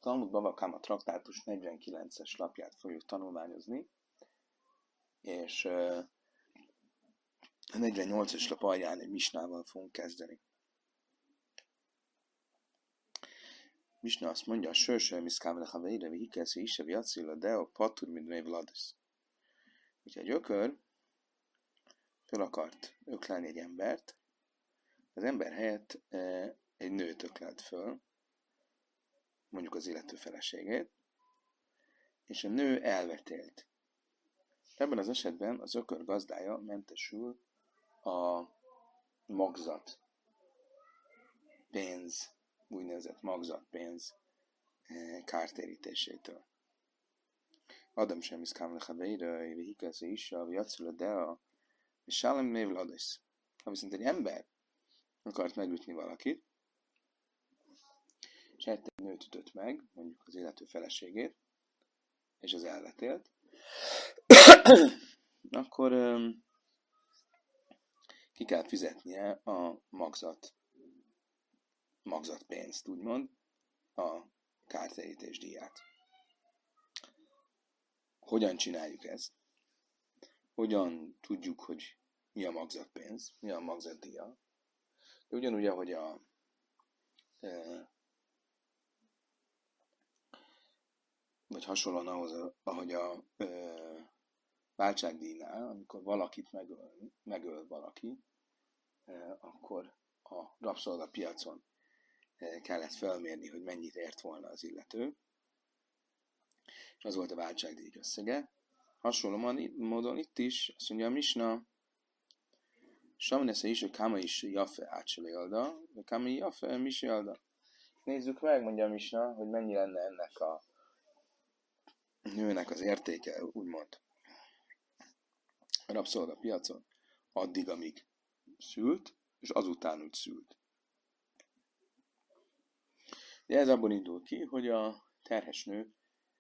Talmud Bava Kama traktátus 49-es lapját fogjuk tanulmányozni, és a 48-as lap alján egy misnával fogunk kezdeni. Misna azt mondja, a sőső miszkávele haveire, vi hikeszi ise, vi acilla, deo, patur, midmé vladisz. Hogyha egy ökör föl akart öklelni egy embert, az ember helyett egy nőt öklelt föl, mondjuk az illető feleségét, és a nő elvetélt. Ebben az esetben az ökör gazdája mentesül a magzat pénz, úgynevezett magzat pénz kártérítésétől. Adam sem iszkám lechaveire, vi hikeszi issa, vi acula dea, és sálem név ladisz. Ha viszont egy ember akart megütni valakit, és egy nőt ütött meg, mondjuk az illető feleségét, és az elvetélt, akkor ki kell fizetnie a magzatpénzt, úgymond, a kártérítés díját. Hogyan csináljuk ezt? Hogyan tudjuk, hogy mi a magzatpénz, mi a magzatdíja? Ugyanúgy, ahogy vagy hasonlóan ahhoz, ahogy a váltságdíjnál, amikor valakit megöl valaki, akkor a rabszolgapiacon kellett felmérni, hogy mennyit ért volna az illető, és az volt a váltságdíj összege. Hasonló módon itt is, azt mondja a misna, Samnesze is, hogy káma is jafe átselélda, de káma jafe misélda. Nézzük meg, mondja a misna, hogy mennyi lenne ennek a nőnek az értéke, úgymond a rabszolgapiacon, addig, amíg szült, és azután úgy szült. De ez abból indul ki, hogy a terhes nő,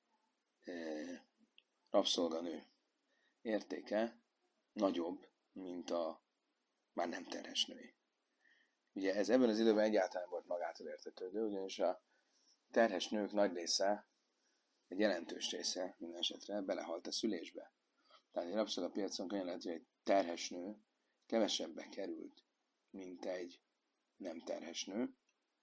rabszolganő értéke nagyobb, mint a már nem terhes női. Ugye ez ebben az időben egyáltalán volt magától értetődő, ugyanis a terhes nők nagy része, egy jelentős része minden esetre belehalt a szülésbe. Tehát egy rabszolgapiacon könnyen lehet, hogy egy terhes nő kevesebbe került, mint egy nem terhes nő.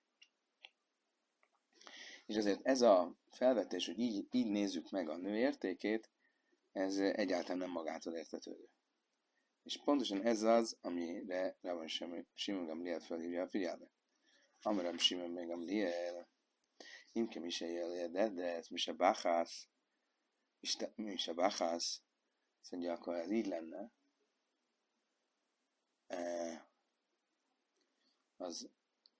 És ezért ez a felvetés, hogy így nézzük meg a nő értékét, ez egyáltalán nem magától értetődő. És pontosan ez az, amire Rabban Simon Gamliel felhívja a figyelmet. Amaram Simon Gamliel, imkem is de ez mi se báchász, azt mondja, akkor ez így lenne, az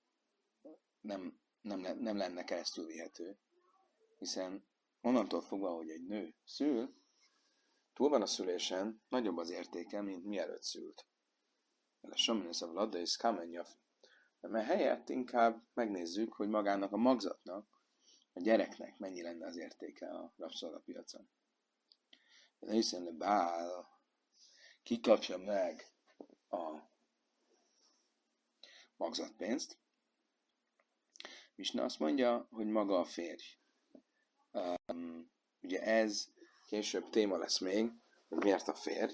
nem lenne keresztül vihető, hiszen onnantól fogva, hogy egy nő szül, túl van a szülésen, nagyobb az értéke, mint mielőtt szült. A Saminesz a Vlada és Kamenyaf. Mert helyett inkább megnézzük, hogy magának a magzatnak, a gyereknek mennyi lenne az értéke a rabszolgapiacon. De hiszen a Bál kikapja meg a magzatpénzt, Misna azt mondja, hogy maga a férj. Ugye ez később téma lesz még, hogy miért a férj.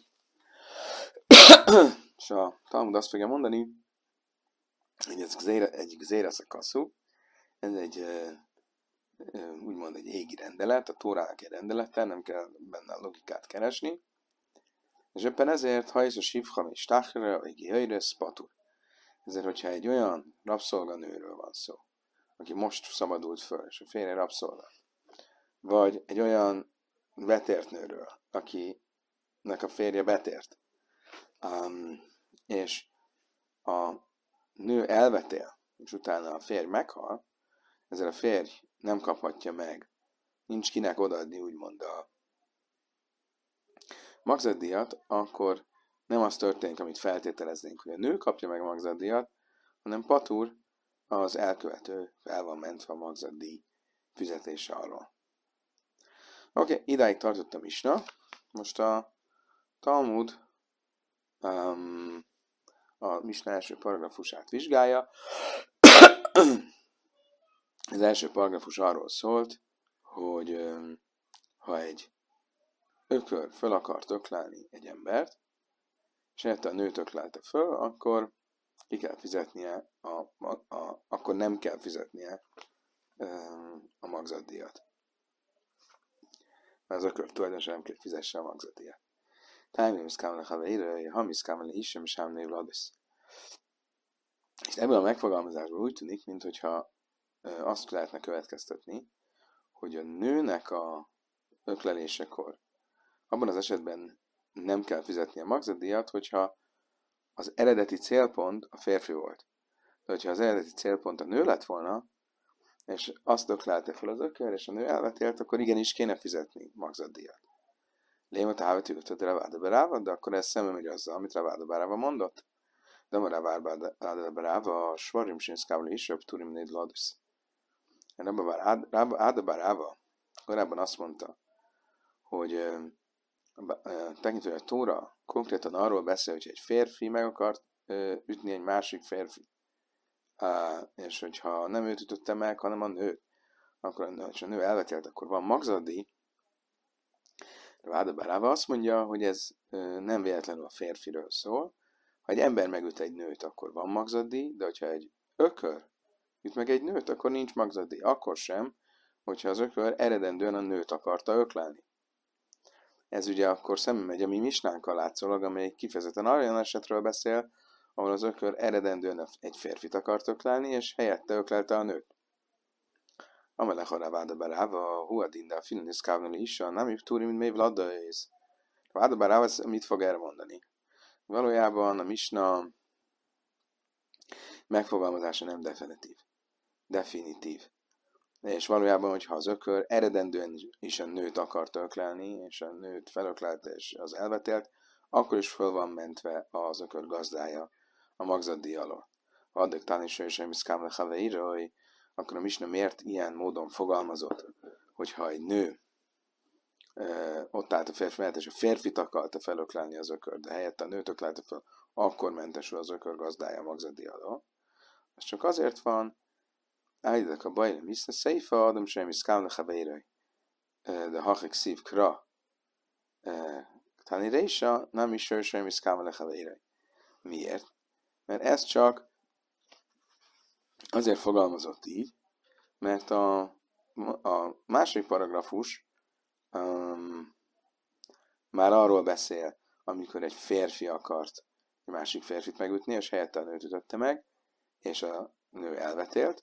És a Talmud azt fogja mondani, hogy ez egyik zéreszakaszú, ez egy úgymond egy égi rendelet, a Tórának egy rendelete, nem kell benne a logikát keresni. És éppen ezért, ha is a sivcham és táhra, a jöjjresz patur. Ezért, hogyha egy olyan rabszolganőről van szó, aki most szabadult föl, és a férje rabszolga, vagy egy olyan betért nőről, akinek a férje betért, és a nő elvetél, és utána a férj meghal, ezzel a férj nem kaphatja meg, nincs kinek odaadni, úgymond a magzatdíjat, akkor nem az történik, amit feltételeznénk, hogy a nő kapja meg a magzatdíjat, hanem patur, az elkövető fel van mentve a magzatdíj fizetése alól. Oké, idáig tartottam Misna. Most a Talmud a Misna első paragrafusát vizsgálja. Az első paragrafus arról szólt, hogy ha egy ökör föl akart öklelni egy embert, és helyette a nőt öklelte föl, akkor ki kell fizetnie, akkor nem kell fizetnie a magzatdíjat. Mert az ökör tulajdonosa nem kell fizesse a magzatdíjat. Tájmém szkámele haveire, hamis szkámele isem, és hámnév ladesz. És ebből a megfogalmazásból úgy tűnik, mintha azt lehetne következtetni, hogy a nőnek a öklelésekor abban az esetben nem kell fizetni a magzatdíjat, hogyha az eredeti célpont a férfi volt. De hogyha az eredeti célpont a nő lett volna, és azt öklelte fel az ökör, és a nő elvetélt, akkor igenis kéne fizetni magzatdíjat. Lémat ávetűgötött Raváda Beráva, de akkor ez szembe megy azzal, amit Raváda Beráva mondott. De a Raváda Beráva a Svarim Sinszkávli is, jobb Turim Néd Ladus. Ráda Beráva korábban azt mondta, hogy tekintve, hogy a Tóra konkrétan arról beszél, hogy egy férfi meg akart ütni egy másik férfi, és hogyha nem őt ütötte meg, hanem a nőt, akkor ha a nő elvetélt, akkor van magzatdíj. Ráda Beráva azt mondja, hogy ez nem véletlenül a férfiről szól. Ha egy ember megüt egy nőt, akkor van magzatdíj, de hogyha egy ökör üt meg egy nőt, akkor nincs magzatdíj. Akkor sem, hogyha az ökör eredendően a nőt akarta öklelni. Ez ugye akkor szembe megy a mi misnánkkal látszólag, amely kifejezetten olyan esetről beszél, ahol az ökör eredendően egy férfit akart öklelni, és helyette öklelte a nőt. Amelech a Ráda Beráva, huadinda finisz kávnali is, nem is túri, mint mély vladdaész. Ráda Beráva mit fog erre mondani? Valójában a misna megfogalmazása nem definitív. És valójában, hogyha az ökör eredendően is a nőt akart öklelni, és a nőt felöklelte, és az elvetélt, akkor is föl van mentve az ökör gazdája a magzatdíj alól. Addig tánisra is, hogy szkámle haveirai, akkor a misna miért ilyen módon fogalmazott, hogyha egy nő ott állt a férfi mellett, és a férfit akarta felöklelni az ökör, de helyette a nőt öklelte fel, akkor mentesül az ökör gazdája a magzatdíj alól. Ez csak azért van, állítok a bajra, hisz a széfa adom semmi szkámle haveirai, de hachik szív kra, Tani Résa nem is semmi szkámle haveirai. Miért? Mert ez csak azért fogalmazott így, mert a másik paragrafus már arról beszél, amikor egy férfi akart egy másik férfit megütni, és helyette a nőt ütötte meg, és a nő elvetélt.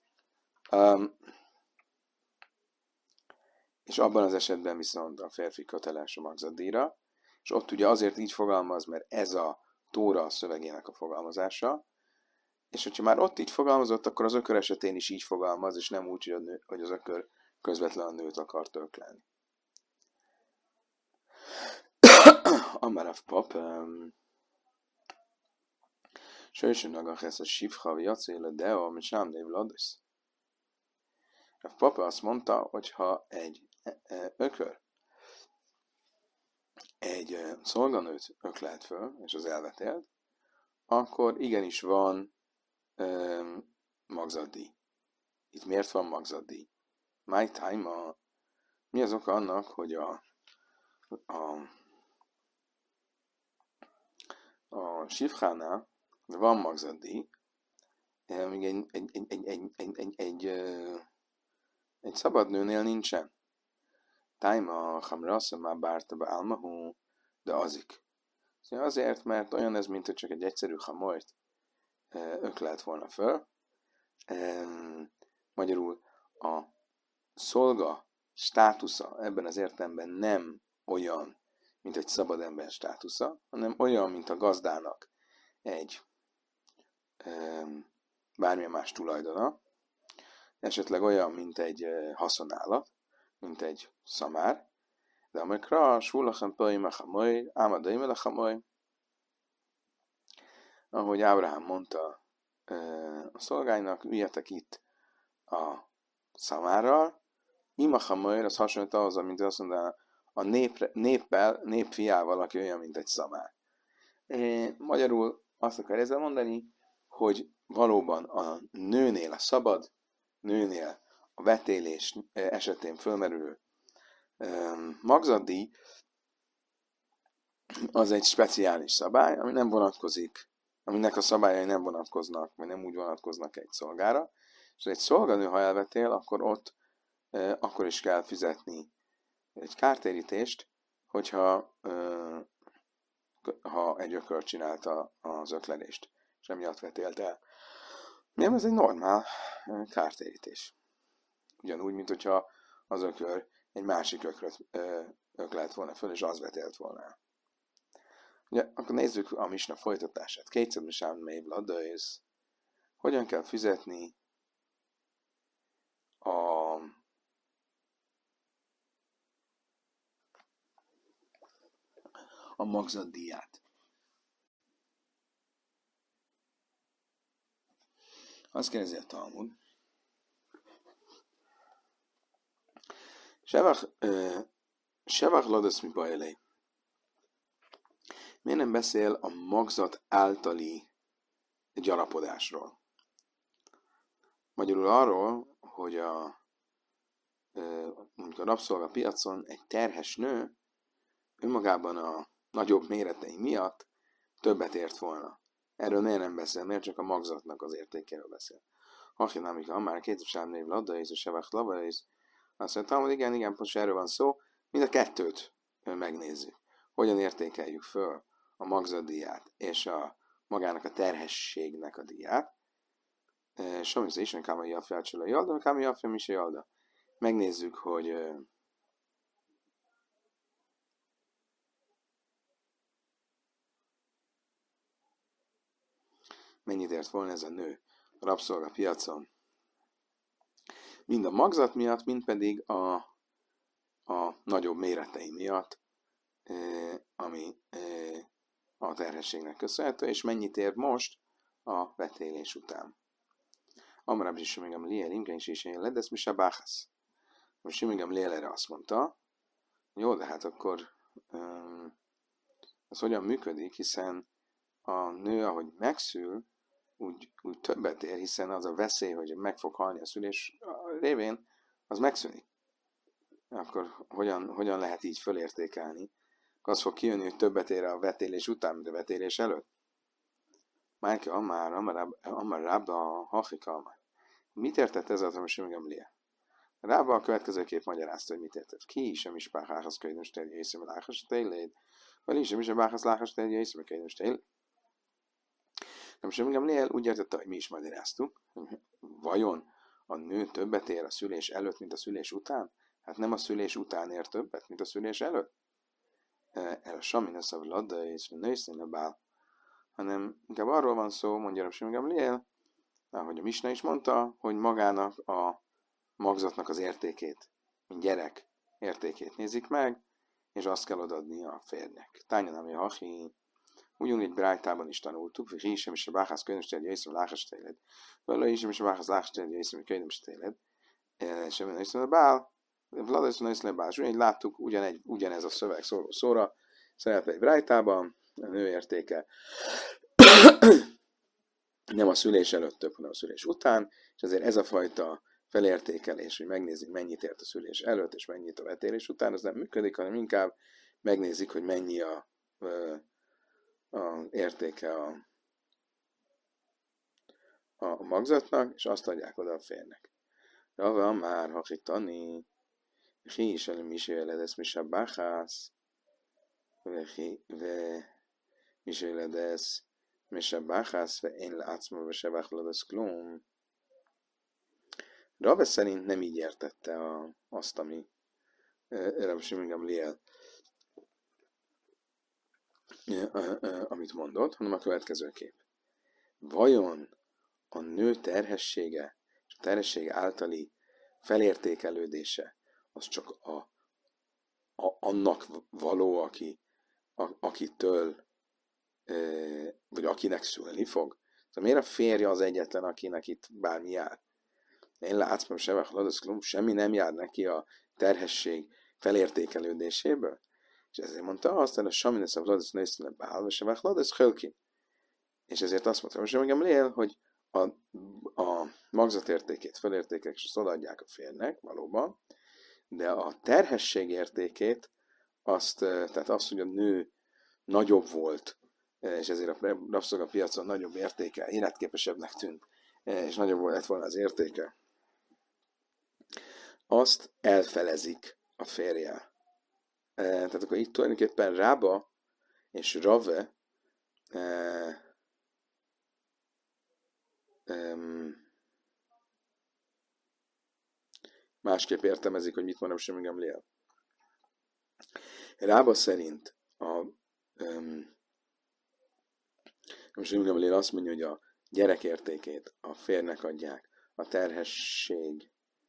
És abban az esetben viszont a férfi köteles a magzatdíjra, és ott ugye azért így fogalmaz, mert ez a Tóra szövegének a fogalmazása, és hogyha már ott így fogalmazott, akkor az ökör esetén is így fogalmaz, és nem úgy, hogy az ökör közvetlenül a nőt akart öklelni. Amarav pap, Sősön nagach ez a sivcha, jacéle deo, amit sem név ladesz. A papa azt mondta, hogy ha egy ökör egy szolganőt öklelt föl, és az elvetélt, akkor igenis van magzatdíj. Itt miért van magzatdíj? My time, mi az oka annak, hogy a sivchánál van magzatdíj, míg egy szabad nőnél nincsen. Tájma hamrasza már bárta be álmahú, de azik. Azért, mert olyan ez, mint hogy csak egy egyszerű hamolyt öklelt volna föl. Magyarul a szolga státusza ebben az értelemben nem olyan, mint egy szabad ember státusza, hanem olyan, mint a gazdának egy bármilyen más tulajdona, esetleg olyan, mint egy haszonállat, mint egy szamár, de amikor Sulachan Paim a Hamoy, Ámadaim a Hamoy, ahogy Ábrahám mondta a szolgáinak, üljetek itt a szamárral, Ima Hamoy, az hasonlít ahhoz, mint azt mondaná, a nép fiával, aki olyan, mint egy szamár. Magyarul azt akar ezzel mondani, hogy valóban a nőnél, a szabad nőnél a vetélés esetén fölmerülő magzatdíj, az egy speciális szabály, ami nem vonatkozik, aminek a szabályai nem vonatkoznak, vagy nem úgy vonatkoznak egy szolgára, és egy szolganő, ha elvetél, akkor ott akkor is kell fizetni egy kártérítést, hogyha ha egy ökör csinálta az öklenést, és emiatt vetélt el. Nem, ez egy normál kártérítés. Ugyanúgy, mint hogyha az ökör egy másik ökröt öklelt volna föl, és az vetélt volna el. Ugye, akkor nézzük a misna folytatását. Kétszer misán mév ladőz. Hogyan kell fizetni a magzatdíját? Azt kérdezi a Talmud. Sevach ladösz mi bajlé. Miért nem beszél a magzat általi gyarapodásról? Magyarul arról, hogy mondjuk a rabszolgapiacon egy terhes nő önmagában a nagyobb méretei miatt többet ért volna. Erről miért nem beszél? Miért csak a magzatnak az értékéről beszél? Hachinamika, már kétesám név ladaiz, a sevach lavaiz. Azt mondtam, hogy igen, pontosan erről van szó. Mind a kettőt megnézzük. Hogyan értékeljük föl a magzatdíját és magának a terhességnek a díját. Somisz is, hogy kámai jafja csula jalda, kámai jafja mise jalda. Megnézzük, hogy mennyit ért volna ez a nő a rabszolgapiacon. Mind a magzat miatt, mind pedig a nagyobb méretei miatt, ami a terhességnek köszönhető, és mennyit ér most a vetélés után. Amarab is Simigam Liel, Imken is él, de ez mi se báhasz. Most Simigam Liel erre azt mondta, jó, de hát akkor ez hogyan működik, hiszen a nő, ahogy megszül, úgy többet ér, hiszen az a veszély, hogy meg fog halni a szülés révén, az megszűnik. Akkor hogyan lehet így fölértékelni? Az fog kijönni, hogy többet ér a vetélés után, mint a vetélés előtt. Márki Amár Rába Hafika. Mit értett ez a Simigam Liel? Rába a következőképp magyarázta, hogy mit értett. Ki is a mispáhához könyvös terje észre láhas tejléd, vagy is a mispáhához láhas terje észre könyvös tejléd. Nem Simigam Liel úgy értette, hogy mi is magyaráztuk. Vajon a nő többet ér a szülés előtt, mint a szülés után? Hát nem a szülés után ér többet, mint a szülés előtt? El a Samin a Ladda és nőszín a bál. Hanem inkább arról van szó, mondja Simigam Liel, ahogy a Misna is mondta, hogy magának a magzatnak az értékét, mint gyerek értékét nézik meg, és azt kell odaadni a férjnek. Tányanami hachi, ugyanúgy Brájtában is tanultuk, hogy Hísem és a Báhász könyvöstérje észre láhas téled. Vele Hísem és a Báhász láhas téled, észre könyvöstéled. Sem észre a bál, Vlada észre a bál. És ugyanígy láttuk, ugyanez a szöveg szóra szerepel egy Brájtában, a nő értéke nem a szülés előtt több, hanem a szülés után, és ezért ez a fajta felértékelés, hogy megnézik, mennyit ért a szülés előtt, és mennyit a vetélés után, az nem működik, hanem inkább megnézik, hogy mennyi a értéke a magzatnak, és azt adják oda a férnek. Rava már hachitani, hi is elim is éledes, mi se báhász, mi se éledes, mi se báhász, ve én látszma, ve se báhladas klóm. Rava szerint nem így értette azt, ami Rabbi Simigam Liel amit mondott, hanem a következőképp. Vajon a nő terhessége és a terhesség általi felértékelődése az csak annak való, akitől, vagy akinek szülni fog? Szóval miért a férje az egyetlen, akinek itt bármi jár? Én látszom, semmi nem jár neki a terhesség felértékelődéséből. És ezért mondta azt, hogy a Samin és a Vladas nőszíne bál, és a Vladas hölkin. És ezért azt mondta, hogy Simigam Liel, hogy a magzatértékét felértékek, és azt odaadják a férnek, valóban, de a terhesség értékét, tehát azt, hogy a nő nagyobb volt, és ezért a rabszolgapiacon nagyobb értéke, életképesebbnek tűnt, és nagyobb lett volna az értéke, azt elfelezik a férjel. Tehát akkor itt tulajdonképpen Rába és Rave másképp értelmezik, hogy mit mondom Rabbi Gamliel. Rába szerint Rabbi Gamliel azt mondja, hogy a gyerek értékét a férnek adják, a terhesség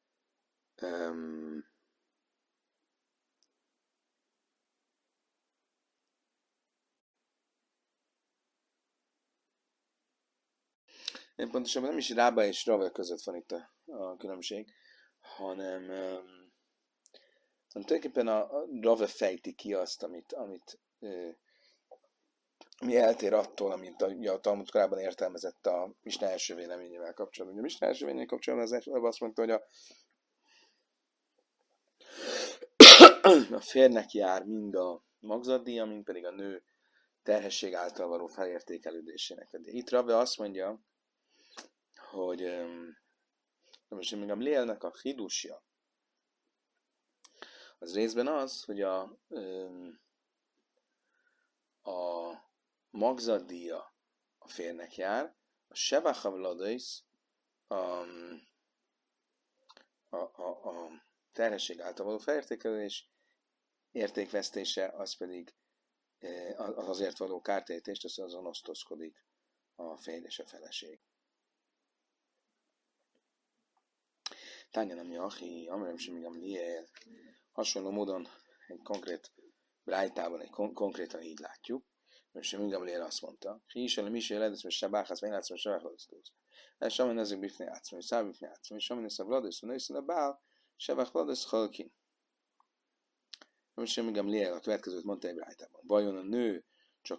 pontosabban nem is Rába és Rave között van itt a különbség, hanem tulajdonképpen a Rave fejti ki azt, ami eltér attól, amit a Talmud korábban értelmezett a Misna első véleményével kapcsolatban. A Misna első véleményével kapcsolatban az azt mondta, hogy a férnek jár mind a magzatdíja, mind pedig a nő terhesség által való felértékelődésének. De itt Rave azt mondja, hogy most még a Gamlielnek a hidusja az részben az, hogy a magzatdíja a férnek jár, a Shevach HaVladais a terhesség által való felértékelés értékvesztése, az pedig az azért való kártérítést, azon osztozkodik a férj és a feleség. Tányan, ami Achi, Amrem Simi Gamliel, hasonló módon egy konkrét brájtában, egy konkrétan így látjuk, mert Simi Gamliel azt mondta, Hisel, Misel, Edesz, és Sabáhász, vagy látszom, Sabáhász, és Samin ezek bifné átszom, és Száv bifné átszom, és Samin ezek Vladesz, vagy Nőszön a Bál, Sabáhász, Vladesz, Halkin. Most Simi Gamliel a következőt mondta egy brájtában. Vajon a nő csak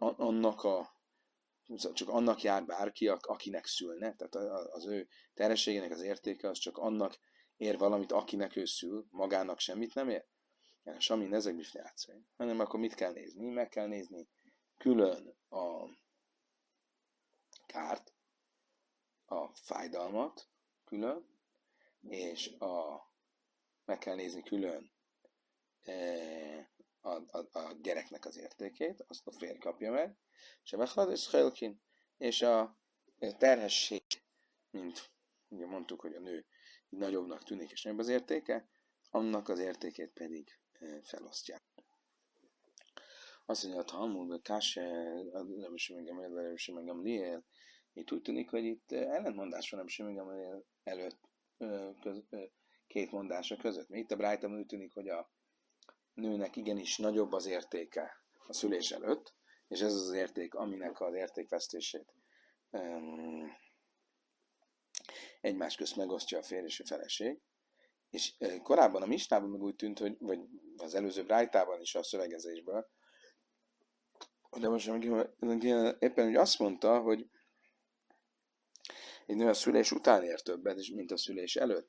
annak jár bárki, akinek szülne, tehát az ő terhességének az értéke az csak annak ér valamit, akinek ő szül, magának semmit nem ér. Samin ezek bifné átszom. Hanem akkor mit kell nézni? Meg kell nézni külön a kárt, a fájdalmat külön, és meg kell nézni külön a gyereknek az értékét, azt a férj kapja meg, és a terhesség, mint ugye mondtuk, hogy a nő nagyobbnak tűnik, és nagyobb az értéke, annak az értékét pedig felosztják. Azt mondja, a Talmud, nem sem meg Gamliel, itt úgy tűnik, hogy itt ellentmondás van, nem sem Gamliel előtt két mondása között. Mert itt a Brájtában úgy tűnik, hogy a nőnek igenis nagyobb az értéke a szülés előtt, és ez az érték, aminek az értékvesztését egymás közt megosztja a férj és a feleség. És korábban a Misnában meg úgy tűnt, vagy az előző Brájtában is a szövegezésből, de most éppen úgy azt mondta, hogy egy nő a szülés után ér többet, mint a szülés előtt.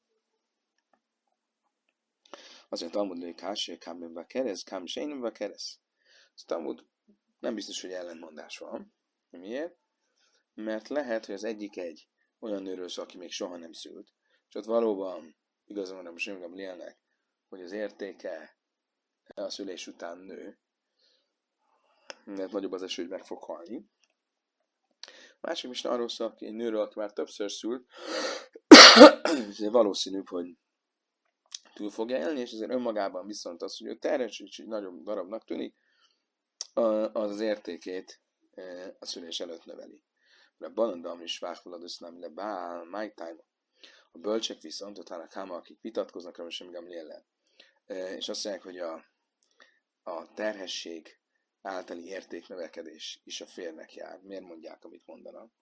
Azért Talmud lők hásé, kámönbe keresz, kám sejnönbe keresz. Az Talmud nem biztos, hogy ellentmondás van. Miért? Mert lehet, hogy az egyik egy olyan nőről szól, aki még soha nem szült. És ott valóban igazán van a Simi Gamlielnek, hogy az értéke a szülés után nő, mert nagyobb az eső, hogy meg fog halni. A másik is arról szól, hogy egy nőről, aki már többször szült, valószínűbb, hogy túl fogja élni, és ezért önmagában viszont az, hogy ő terhes, és egy nagyobb darabnak tűnik, az értékét a szülés előtt növeli. De banandam is vágfaladusz nem le bál, my time. A bölcsek viszont, utána káma, akik vitatkoznak rá, sem Gamliellel, és azt mondják, hogy a terhesség általi értéknövekedés is a férnek jár. Miért mondják, amit mondanak?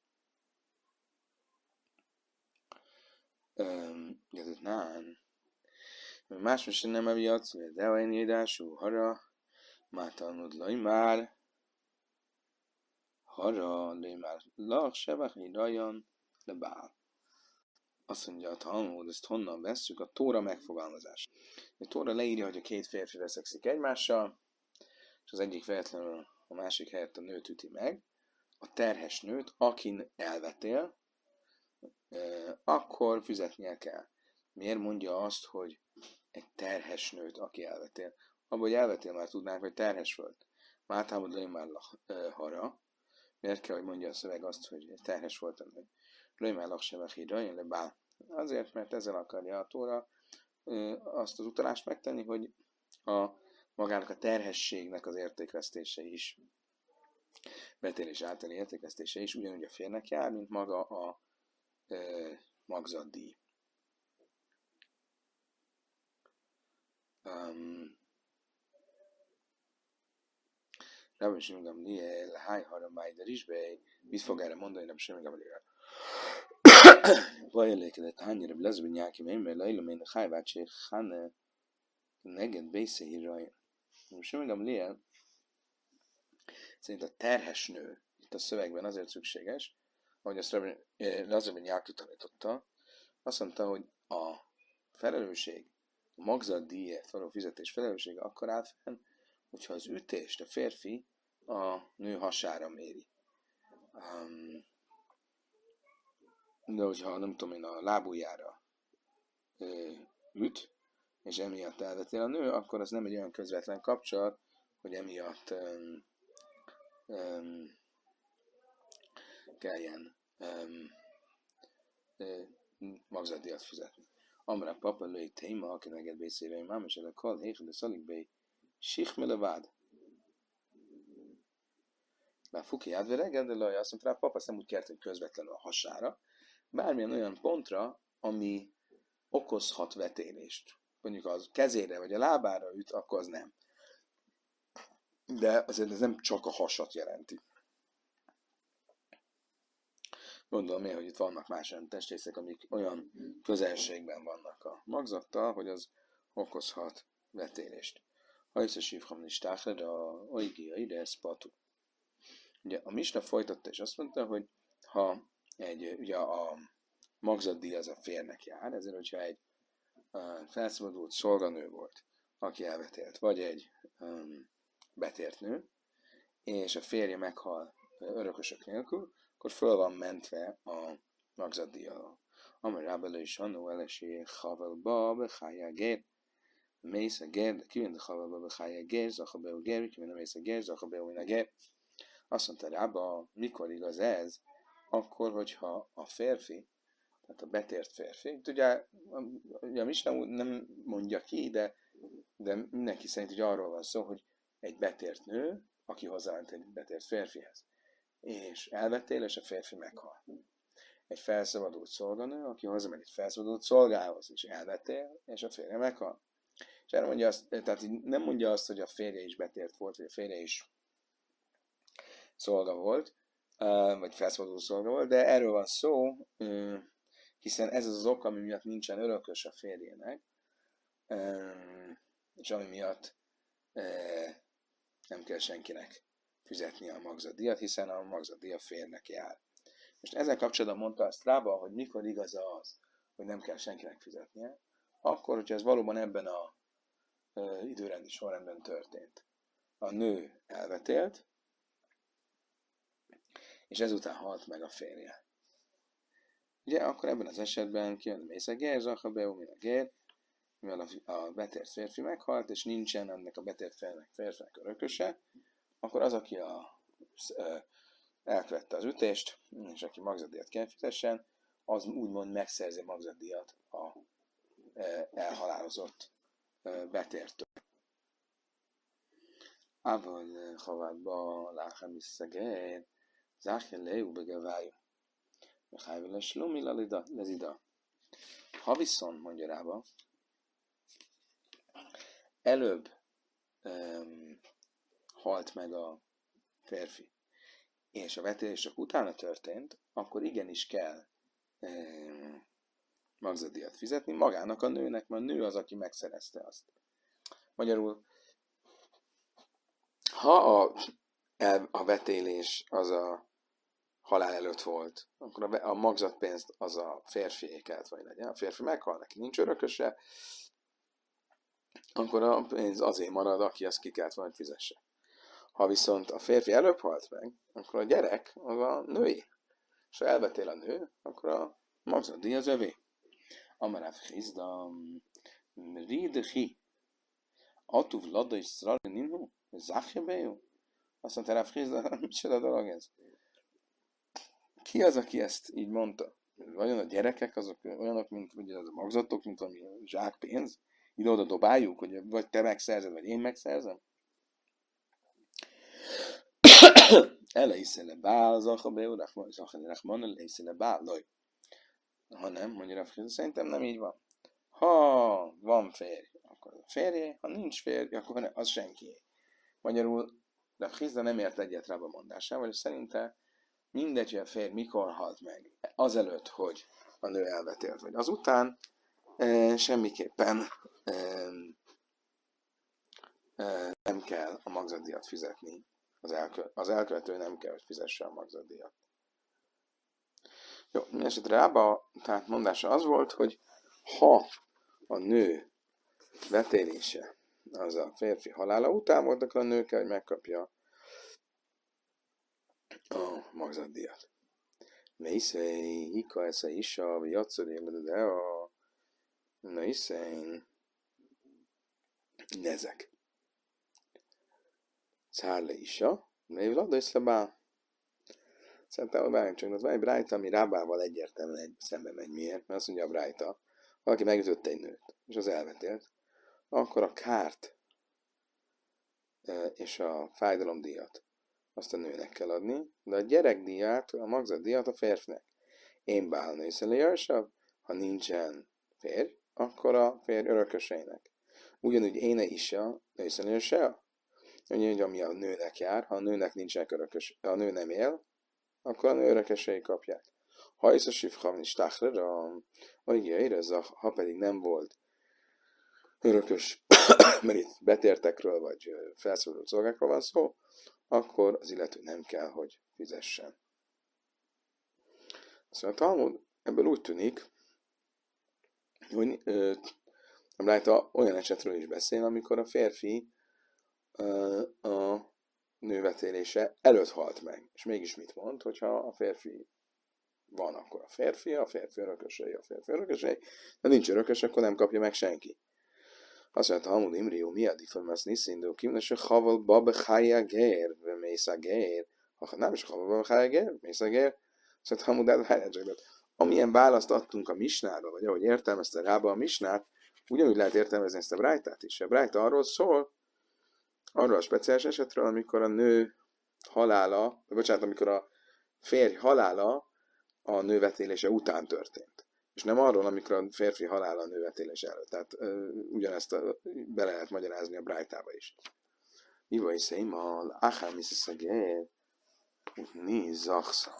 Más most nem emiatt, hogy de olyan írású hara, mátalnud laj már, Harra lémár lach sebach rajan le bál. Azt mondja a Talmud, ezt honnan vesszük? A Tóra megfogalmazás. A Tóra leírja, hogy a két férfi veszekszik egymással, és az egyik véletlenül a másik helyett a nőt üti meg. A terhes nőt, akin elvetél, akkor fizetnie kell. Miért mondja azt, hogy egy terhes nőt, aki elvetél? Abban, hogy elvetél, már tudnánk, hogy terhes volt. Általában lőj már hara. Miért kell, hogy mondja a szöveg azt, hogy terhes volt a nő? Lőj már laksebachidra, jön le bál. Azért, mert ezzel akarja a Tóra azt az utalást megtenni, hogy magának a terhességnek az értékvesztése is, betélés általi értékvesztése is ugyanúgy a férnek jár, mint maga a magzatdíj. Rabbi Shimon Gamliel, háj haramáj, de Rizsbej, mit fog erre mondani Rabbi Shimon Gamliel? Vajelékedett hányra blezben nyáki mert lejlomén a hájvácsé hane neged bészehíraj. Rabbi Shimon Gamliel szerint a terhes nő itt a szövegben azért szükséges, ahogy azt Rabbi Nyáki tanította, azt mondta, hogy a felelősség, a magzatdíjért való fizetés felelőssége akkor áll fenn, hogyha az ütést a férfi a nő hasára méri. De hogyha nem tudom én a lábujjára üt, és emiatt elvetél a nő, akkor az nem egy olyan közvetlen kapcsolat, hogy emiatt kelljen magzatdíjat fizetni. Amra papa lőj téma, aki neked bészére, mám és a kal, hék, de szalik bé, sichmele vád. Már fuki átvereged, de laj, azt mondta rá, papa, azt nem úgy kért, hogy közvetlenül a hasára, bármilyen olyan pontra, ami okozhat vetélést. Mondjuk az kezére vagy a lábára üt, akkor az nem. De azért ez nem csak a hasat jelenti. Gondolom én, hogy itt vannak más olyan testrészek, amik olyan közelségben vannak a magzattal, hogy az okozhat vetélést. Ha összesívham listákra, de a oigia ide ez patu. Ugye a Misna folytatta és azt mondta, hogy ha ugye a magzatdíj az a férnek jár, ezért, hogyha egy felszabadult szolganő volt, aki elvetélt, vagy egy betért nő, és a férje meghal örökösök nélkül, akkor föl van mentve a magzatdíj alól. Amely rábelő is annó elesé havelba behájá gér, mész a gér, de kivint a havelba behájá gér, zachabeó gér, kivint a mész a gér, zachabeó min a gér. Azt mondta Rába, mikor igaz ez? Akkor, hogyha a férfi, tehát a betért férfi, ugye a Misna nem mondja ki, de mindenki szerint hogy arról van szó, hogy egy betért nő, aki hozzáment egy betért férfihez, és elvettél, és a férfi meghal. Egy felszabadult szolganő, aki hozzáment egy felszabadult szolgához, és elvettél, és a férje meghal. És erre mondja azt, tehát nem mondja azt, hogy a férje is betért volt, vagy a férje is szolga volt, vagy felszabadult szolga volt, de erről van szó, hiszen ez az ok, ami miatt nincsen örökös a férjének, és ami miatt nem kell senkinek fizetni a magzatdíjat, hiszen a magzatdíj a férnek jár. Most ezzel kapcsolatban mondta azt Rába, hogy mikor igaz az, hogy nem kell senkinek fizetnie, akkor, hogyha ez valóban ebben a időrendi sorrendben történt. A nő elvetélt, és ezután halt meg a férje. Ugye, akkor ebben az esetben kijön a mész a gér, zachabeó min a gér, mivel a betért férfi meghalt, és nincsen ennek a betért férfinek örököse, akkor az, aki elkövette az ütést, és aki magzatdíjat kell fizessen, az úgymond megszerzi magzatdíjat a elhalálozott betértől. Ával havádba láham visszagér, záhjen lejú begevájú. Mehájvel slumi lezida. Ha viszont, mondja Rába, előbb halt meg a férfi, és a vetélés csak utána történt, akkor igenis kell magzatdíjat fizetni magának a nőnek, mert a nő az, aki megszerezte azt. Magyarul, ha a vetélés az a halál előtt volt, akkor a magzatpénzt az a férfié kellett, vagy legyen. A férfi meghal, neki nincs örököse, akkor a pénz azért marad, aki azt ki kellett volna fizesse. Ha viszont a férfi előbb halt meg, akkor a gyerek az a női. És ha elvetél a nő, akkor a magzatdíj az övé. Amaráv Hizda Ridhi Atuv Lada és Szrali Ninhu Zachja Bejú. Azt mondta Rav Hizda, micsoda dolog ez? Ki az, aki ezt így mondta? Vajon a gyerekek azok olyanok, mint ugye az a magzatok, mint ami zsákpénz? Ide-oda dobáljuk, hogy vagy te megszerzed, vagy én megszerzem? Eleisele bál, zacha beú, rachman, eleisele bál, loj. Ha nem, mondja Rav Hizda, szerintem nem így van. Ha van férj, akkor az a férjé, ha nincs férj, akkor az senkié. Magyarul Rav Hizda nem ért egyet Rabba mondásával, és szerinte mindegy, hogy a férj mikor halt meg, azelőtt, hogy a nő elvetélt, vagy azután, semmiképpen nem kell a magzatdíjat fizetni. Az elkövető nem kell, hogy fizesse a magzatdíjat. Jó, mindesetre Rába, tehát mondása az volt, hogy ha a nő vetélése az a férfi halála után volt, akkor a nő kell, hogy megkapja a magzatdíjat. Mészei, hika ez a isa, vagy jatszori, de a mészei nezek. Szárle isa, név lada és lebál. Szerintem a bárjunk csak, az van egy brájta, ami Rábával egyértelműen szembe megy. Miért? Mert azt mondja a brájta, valaki megütötte egy nőt, és az elvetélt, akkor a kárt és a fájdalomdíjat azt a nőnek kell adni, de a gyerekdíját, a magzatdíjat a férfinek. Én bálna észreléjásabb, ha nincsen férj, akkor a férj örököseinek. Ugyanúgy éne is a észreléjásabb, ugyanúgy ami a nőnek jár, ha a nőnek nincsenek örökös, ha a nő nem él, akkor a nő örökösei kapják. Ha is a sifhavni stáhra, ha pedig nem volt örökös, mert itt betértekről vagy felszólult szolgákról van szó, akkor az illető nem kell, hogy fizessen. Szóval a Talmud ebből úgy tűnik, hogy a Brájta olyan esetről is beszél, amikor a férfi a nővetélése előtt halt meg. És mégis mit mond, hogyha a férfi van, akkor a férfi örökösei, de nincs örökös, akkor nem kapja meg senki. Azt mondja, Talmud Imrió, mi a difference niszindó kimnes, hogy haval babe chája gér, mész a gér, ha nem is haval babe chája gér, mész a gér. Azt mondja, Talmud, amilyen választ adtunk a misnára, vagy ahogy értelmezte Rába a misnát, ugyanúgy lehet értelmezni ezt a brájtát is. A brájta arról szól, arról a speciális esetről, amikor a nő halála, amikor a férj halála a nővetélése után történt. És nem arról, amikor a férfi halála a nővetélés előtt. Tehát ugyanezt bele lehet magyarázni a brájtába is. Iva is széjmal, achám is szegér, ni zachsza.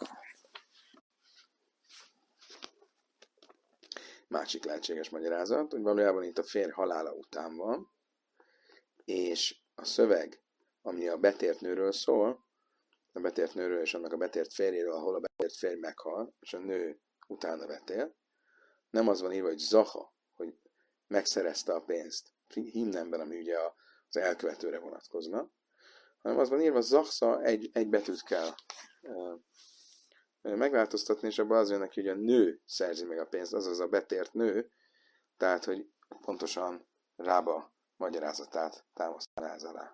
Másik lehetséges magyarázat, hogy valójában itt a férj halála után van, és a szöveg, ami a betért nőről szól, a betért nőről és annak a betért férjéről, ahol a betért férj meghal, és a nő utána vetél, nem az van írva, hogy zaha, hogy megszerezte a pénzt himnemben, ami ugye az elkövetőre vonatkozna, hanem az van írva, zachsza, egy betűt kell megváltoztatni, és abban az jön neki, hogy a nő szerzi meg a pénzt, azaz a betért nő, tehát, hogy pontosan Rába magyarázatát támasztaná ez alá.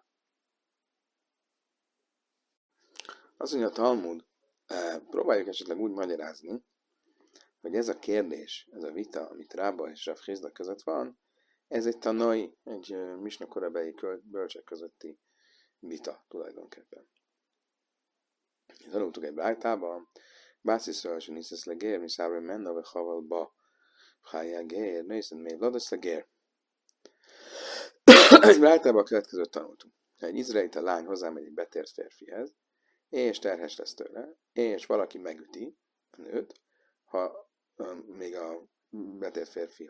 Az, hogy a Talmud próbáljuk esetleg úgy magyarázni, hogy ez a kérdés, ez a vita, amit Rába és Rav Hizda között van, ez egy tanai, egy misna korabeli bölcsek közötti vita tulajdonképpen. Tanultuk egy brájtában, Bászisra, és Niszesz legér, mi szállra menna, vagy havalba, hájjá gér, nézzen még ladasz legér. Egy brájtában a következőt tanultunk. Ha egy izraelita lány hozzámegy egy betért férfihez, és terhes lesz tőle, és valaki megüti a nőt, ha még a betért férfi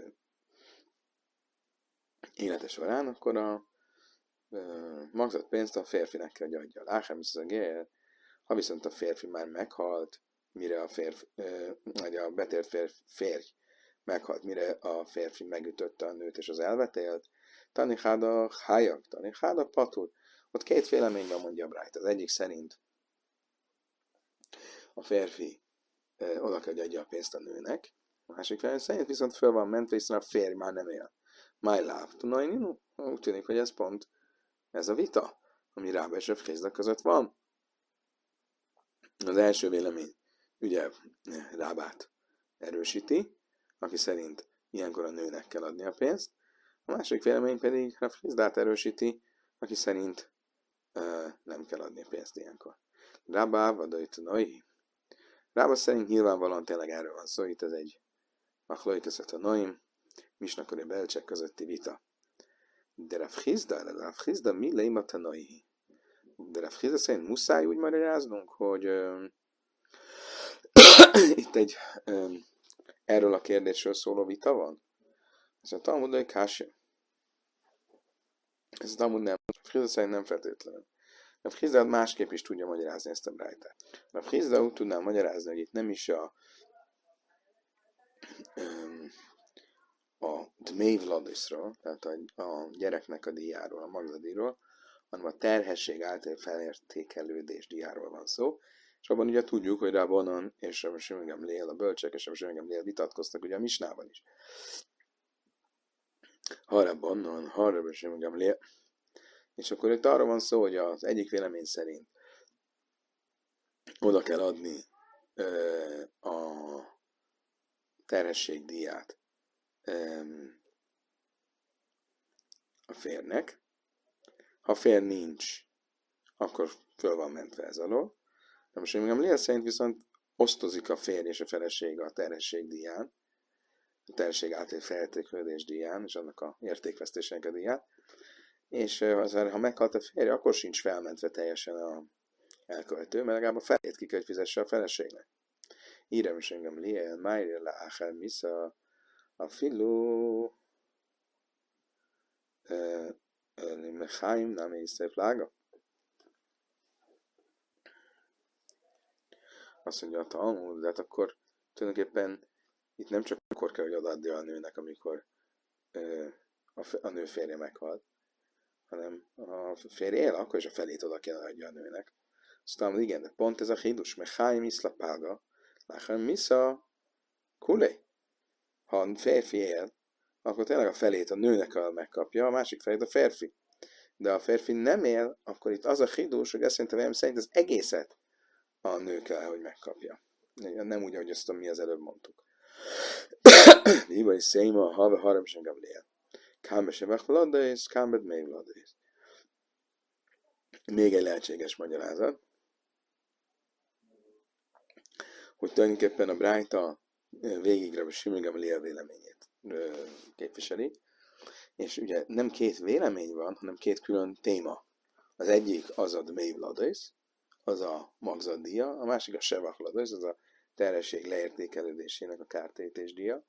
élete során, akkor a magzatpénzt a férfinek kell, hogy adja. Láhám is a gér, Ha viszont a férfi már meghalt, mire a betért férj meghalt, mire a férfi megütötte a nőt és az elvetélt, Taniháda hájak, Taniháda patur. Ott két véleményben mondja a Brájt. Az egyik szerint a férfi oda kell, hogy adja a pénzt a nőnek, a másik vélemény szerint viszont föl van mentve, hiszen a férj már nem él. My love, tudnai, úgy tűnik, hogy ez pont ez a vita, ami Rába és Rav Hizda között van. Az első vélemény ugye Rábát erősíti, aki szerint ilyenkor a nőnek kell adni a pénzt. A másik vélemény pedig Rav Hizdát erősíti, aki szerint nem kell adni a pénzt ilyenkor. Rábá vadait noi. Rába szerint nyilvánvalóan tényleg erről van szó, itt ez egy achlojteszet a noim, misnakori belcsek közötti vita. De Rav Hizda mi leimat a noi? De Rav Hizda szerint muszáj úgy magyaráznunk, hogy itt egy erről a kérdésről szóló vita van. Ez a Talmudai Kási. Ez a Talmud nem. Rav Hizda szerint nem feltétlenül. Rav Hizda másképp is tudja magyarázni ezt a brájtát. Rav Hizda úgy tudná magyarázni, hogy itt nem is a Dmei Vladisról, tehát a gyereknek a díjáról, a magzadiról, hanem a terhesség által felértékelődés díjáról van szó. És abban ugye tudjuk, hogy Rabbanan és Rabbi Shimon Gamliel, a bölcsek és Rabbi Shimon Gamliel vitatkoztak ugye a misnában is. Ha Rabbanan, ha Rabbi Shimon Gamliel. És akkor itt arra van szó, hogy az egyik vélemény szerint oda kell adni a terhesség díját a férnek. Ha fér nincs, akkor föl van mentve ez alól. De most még Gamliel szerint viszont osztozik a férj és a feleség a terhesség díján, a terhesség által felértékelődés díján, és annak a értékvesztésének a díján. És ha meghalt a férje, akkor sincs felmentve teljesen a elkövető, mert legalább a felét ki kell, hogy fizesse a feleségnek. Írem is engem Liel, Májré le Áchel Misza, a Filú, Mechaim, nem észre plága. Azt mondja a Talmud, de hát akkor tulajdonképpen itt nem csak akkor kell, hogy odaadja a nőnek, amikor a nő férje meghalt, hanem a férje él, akkor is a felét oda kell adja a nőnek. Aztán igen, de pont ez a hidus, Mechaim iszlapága, Lachem Misza, kulé. Ha a férfi él, akkor tényleg a felét a nőnek megkapja, a másik felét a férfi. De ha a férfi nem él, akkor itt az a hidus, hogy azt mondta, szerint az egészet a nő kell, hogy megkapja. Nem úgy, ahogy azt mi az előbb mondtuk. Iba is széma, ha harem sem Gamliel. Kámbe sem vachladaész, kámbed még vladész. Még egy lehetséges magyarázat, hogy tulajdonképpen a Brájta végig Rabbi Shimon Gamliel véleményét képviseli, és ugye nem két vélemény van, hanem két külön téma. Az egyik az a Dmei Vladész, az a magzaddíja, a másik a Sevach Vladész, az a terhesség leértékelődésének a kártérítés díja.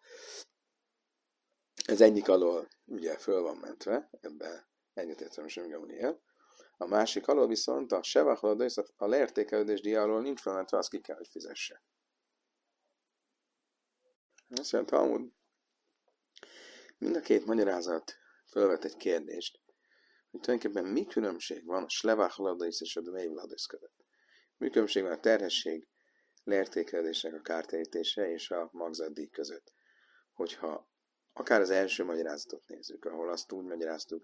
Ez egyik alól ugye föl van mentve, ebben egyetértem Shimon Gamliel. A másik alól viszont a Sevach Vladész, a leértékelődés díja alól nincs felmentve, azt ki kell, hogy fizesse. Azt mondja, Talmud, mind a két magyarázat felvet egy kérdést, hogy tulajdonképpen mi különbség van a Slevach Vladész és a Dmei Vladész között. Mi különbség van a terhesség leértékelődésnek a kártérítése és a magzaddíj között. Hogyha akár az első magyarázatot nézzük, ahol azt úgy magyaráztuk,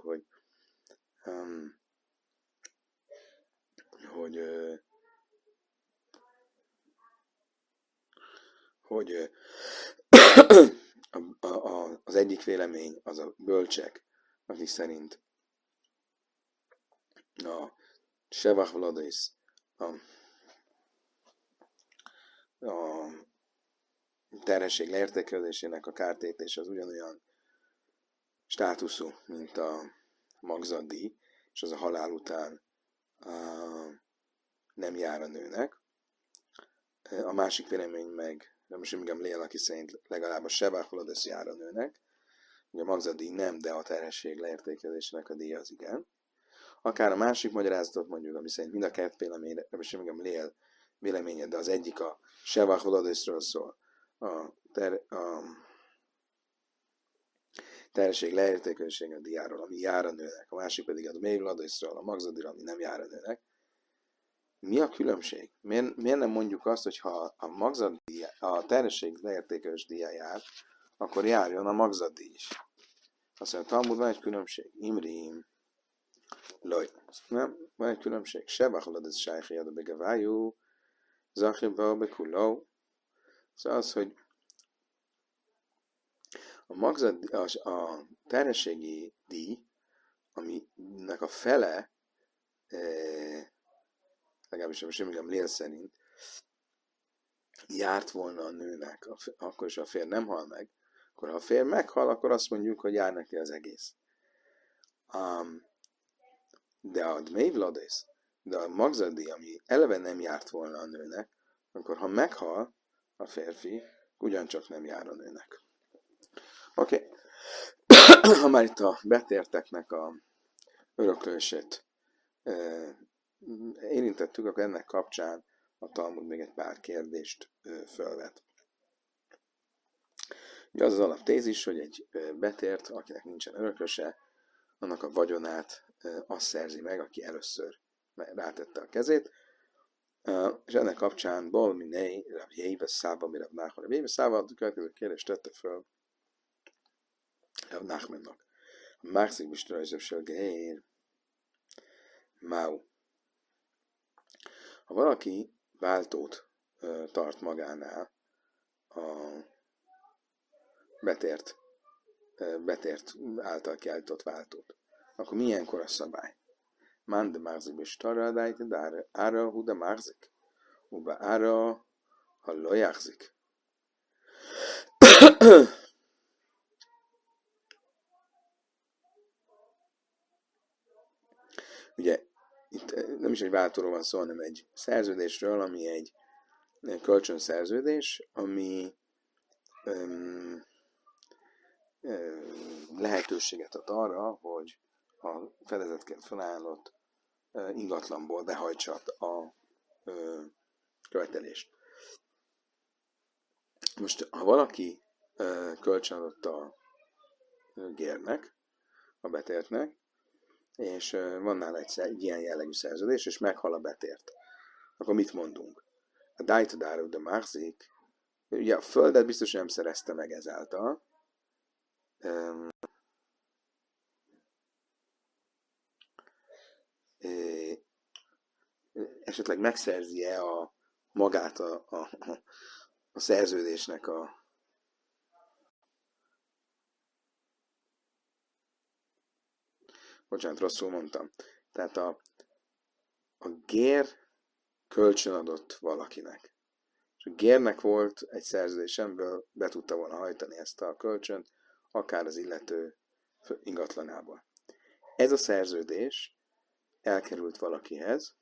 hogy az egyik vélemény az a bölcsek, akik szerint a Sevach Vladész, a terhesség leértékelődésének a kártérítése az ugyanolyan státuszú, mint a magzaddíj, és az a halál után nem jár a nőnek. A másik vélemény meg, most igen Lél, aki szerint legalább a Sevach Vladész jár a nőnek, ugye a magzaddíj nem, de a terhesség leértékelődésének a díja az igen. Akár a másik magyarázatot mondjuk, ami szerint mind a két véleményre, most igen Lél véleményed, de az egyik a Sevach Vladészről szól, a terhesség leértékelőség a diáról, ami jár a nőnek, a másik pedig a Dmei Vladészről, a magzadira, ami nem jár a nőnek. Mi a különbség? Miért nem mondjuk azt, hogy ha a terhesség leértékelős díja jár, akkor járjon a magzatdíj is. Azt mondja, a Talmudban egy különbség. Imrim. Loj. Nem, van egy különbség. Sevach Vladész sájhi ad a begevájú, zachibba bekuló. Szóval az, hogy a terhességi díj, aminek a fele, legalábbis most emlékszem Lél szerint, járt volna a nőnek, akkor is a férj nem hal meg, akkor ha a férj meghal, akkor azt mondjuk, hogy jár neki az egész. De a Dmei Vladész, de a magzadi, ami eleve nem járt volna a nőnek, akkor ha meghal a férfi, ugyancsak nem jár a nőnek. Oké. Ha már itt a betérteknek a öröklését érintettük, akkor ennek kapcsán a Talmud még egy pár kérdést felvet. Ugye az az alaptézis, hogy egy betért, akinek nincsen örököse, annak a vagyonát azt szerzi meg, aki először rátette a kezét, és ennek kapcsán Balminei, Rav Jéve Szába, Rav Nachman. Rav Jéve Szába a következő kérdést tette föl Rav Nachmannak. Márzik Bistrajzősel Gehér Máu. Ha valaki váltót tart magánál, a betért által kiállított váltót, akkor milyenkor a szabály? Man de márzik Bistra, de ára hu de márzik. Uba ára, ha lojákzik. Ugye, itt nem is egy váltóról van szó, hanem egy szerződésről, ami egy kölcsönszerződés, ami lehetőséget ad arra, hogy a fedezetként felállott ingatlanból behajtsa a követelést. Most, ha valaki kölcsönadott a gérnek, a betértnek, és van nála egy ilyen jellegű szerződés, és meghal a betért, akkor mit mondunk? A dájtadáru de márzik, ugye a földet biztos nem szerezte meg ezáltal, esetleg megszerzi-e magát a szerződésnek bocsánat, rosszul mondtam. Tehát a gér kölcsönadott valakinek. És a gérnek volt egy szerződés, amiből be tudta volna hajtani ezt a kölcsönt, akár az illető ingatlanából. Ez a szerződés elkerült valakihez,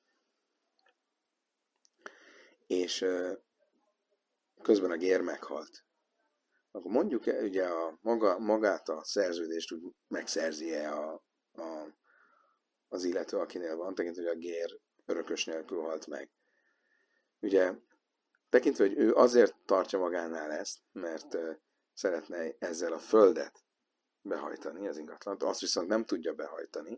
és közben a gér meghalt. Akkor mondjuk ugye magát a szerződést úgy megszerzi-e az illető, akinél van, tekintve, hogy a gér örökös nélkül halt meg. Ugye, tekintve, hogy ő azért tartja magánál ezt, mert szeretne ezzel a földet behajtani, az ingatlant, azt viszont nem tudja behajtani,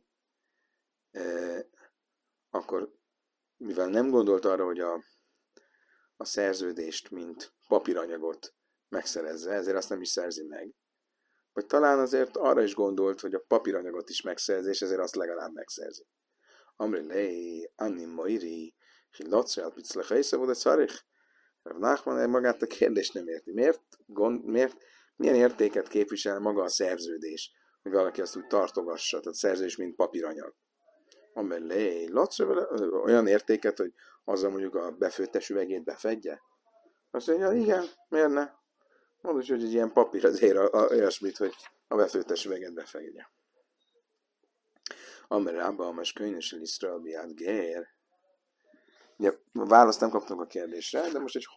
akkor, mivel nem gondolt arra, hogy a szerződést, mint papíranyagot megszerezze, ezért azt nem is szerzi meg. Vagy talán azért arra is gondolt, hogy a papíranyagot is megszerzi, és ezért azt legalább megszerzi. Amri lei, Anni Moiri, Hilocreal Piclechaisze volt egy szarich. Rav Nachman magát a kérdést nem érti. Milyen értéket képvisel maga a szerződés, hogy valaki azt úgy tartogassa, tehát szerződés, mint papíranyag. Amri lei, olyan értéket, hogy azzal mondjuk a befőttes üvegét befedje? Azt mondja, igen, miért ne? Mondjuk, hogy egy ilyen papír azért olyasmit, hogy a befőttes üveget befedje. Amerában a meskönyves Lisztra biát gér. Ugye, választ nem kaptunk a kérdésre, de most egy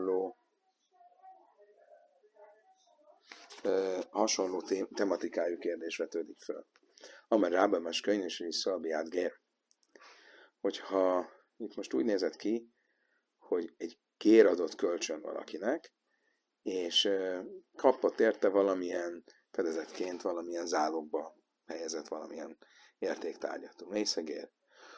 hasonló tematikájú kérdés vetődik föl. Amerában a meskönyves Lisztra biát gér. Hogyha itt most úgy nézett ki, hogy egy gér adott kölcsön valakinek, és kapott érte valamilyen fedezetként, valamilyen zálogba helyezett valamilyen értéktárgyat. Mészegér.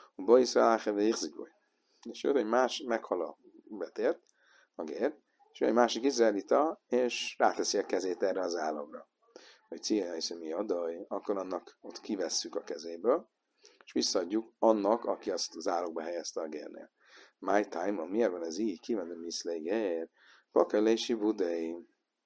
És jön egy más, meghal a betért, a gér, és jön egy másik izraelita, és ráteszi a kezét erre az álogra. Hogy célja hiszem mi adaj, akkor annak ott kivesszük a kezéből, és visszaadjuk annak, aki azt az állogba helyezte a gérnél. My time, miért van ez így? Kivendem iszlé gér, pakelési budei.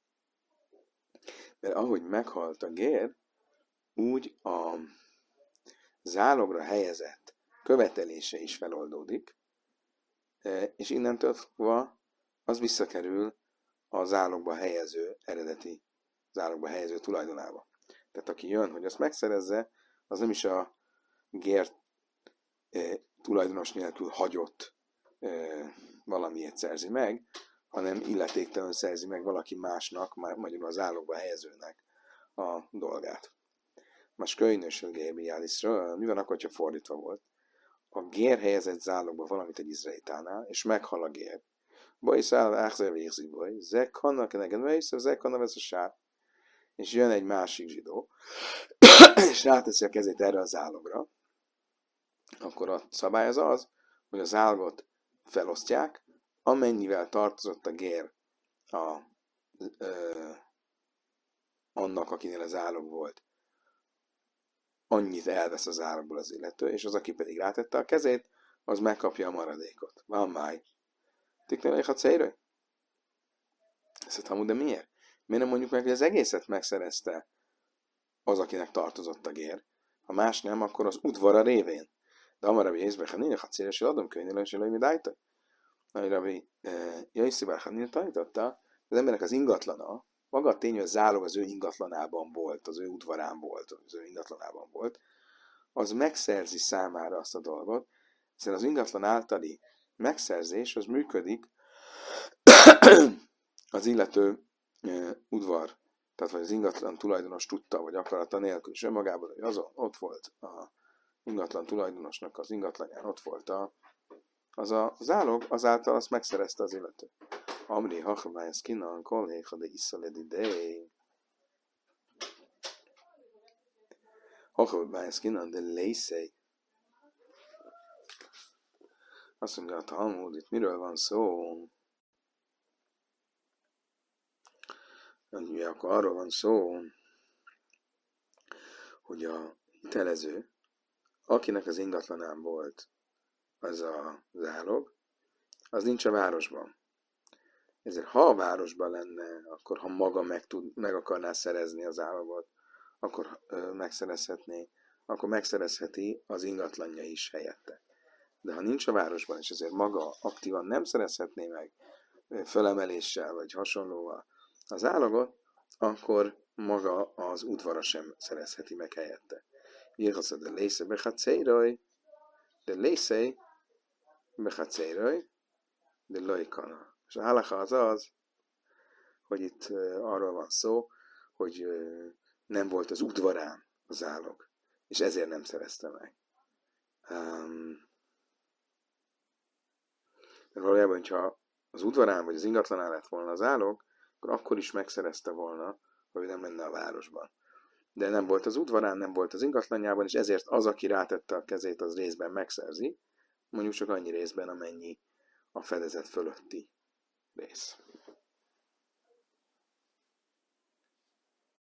Mert ahogy meghalt a gér, úgy a zálogra helyezett követelése is feloldódik, és innentől fogva az visszakerül a zálogba helyező, eredeti zálogba helyező tulajdonába. Tehát aki jön, hogy azt megszerezze, az nem is a gér tulajdonos nélkül hagyott valamiért szerzi meg, hanem illetéktelenül szerzi meg valaki másnak, magyarul az zálogba helyezőnek a dolgát. Most könyvnösöl Gébiáliszről, mi van akkor, ha fordítva volt? A gér helyezett zálogba valamit egy izraelitánál, és meghal a gér. Bajszál, áhzer végzik baj, zek hannak enegen vejsz, zek hannak vesz a sár. És jön egy másik zsidó, és ráteszi a kezét erre a zálogra. Akkor a szabály az, hogy a zálogot felosztják, amennyivel tartozott a gér annak, akinél az zálog volt, annyit elvesz az zálogból az illető, és az, aki pedig rátette a kezét, az megkapja a maradékot. Van máj. Tiknél egy célra? Ezt hamud, de miért? Miért nem mondjuk meg, hogy az egészet megszerezte az, akinek tartozott a gér? Ha más nem, akkor az udvara révén. De amarabi Jézbechanina, ha céles adom könyvnél, és elő mit állított? Nagy rabbi Jézbechanina tanította, az embernek az ingatlana, maga a tény, hogy a zálog az ő ingatlanában volt, az ő udvarán volt, az ő ingatlanában volt, az megszerzi számára azt a dolgot, hiszen az ingatlan általi megszerzés az működik az illető udvar, tehát vagy az ingatlan tulajdonos tudta, vagy akarata nélkül, és önmagában, hogy azon ott volt a ingatlan tulajdonosnak az ingatlanján, ott volt az a zálog, azáltal azt megszerezte az illető. Amri hachvájsz kinan, kolhéha de iszaledi dej. Hachvájsz kinan, de lészej. Azt mondja, a Talmud, itt miről van szó? Ugye akkor arról van szó, hogy a hitelező, akinek az ingatlanán volt az a zálog, az nincs a városban. Ezért ha a városban lenne, akkor ha maga meg akarná szerezni az zálogot, akkor megszerezhetné, akkor megszerezheti az ingatlanja is helyette. De ha nincs a városban, és ezért maga aktívan nem szerezhetné meg fölemeléssel vagy hasonlóval az állagot, akkor maga az udvara sem szerezheti meg helyette. Írhatsz, de lésze bechatszéraj, de lésze bechatszéraj, de lojkana. És a halacha az, hogy itt arról van szó, hogy nem volt az udvarán az állog, és ezért nem szerezte meg. Mert valójában, hogyha az udvarán vagy az ingatlanán lett volna az állog, akkor is megszerezte volna, hogy nem lenne a városban. De nem volt az udvarán, nem volt az ingatlanjában, és ezért az, aki rátette a kezét, az részben megszerzi, mondjuk csak annyi részben, amennyi a fedezet fölötti rész.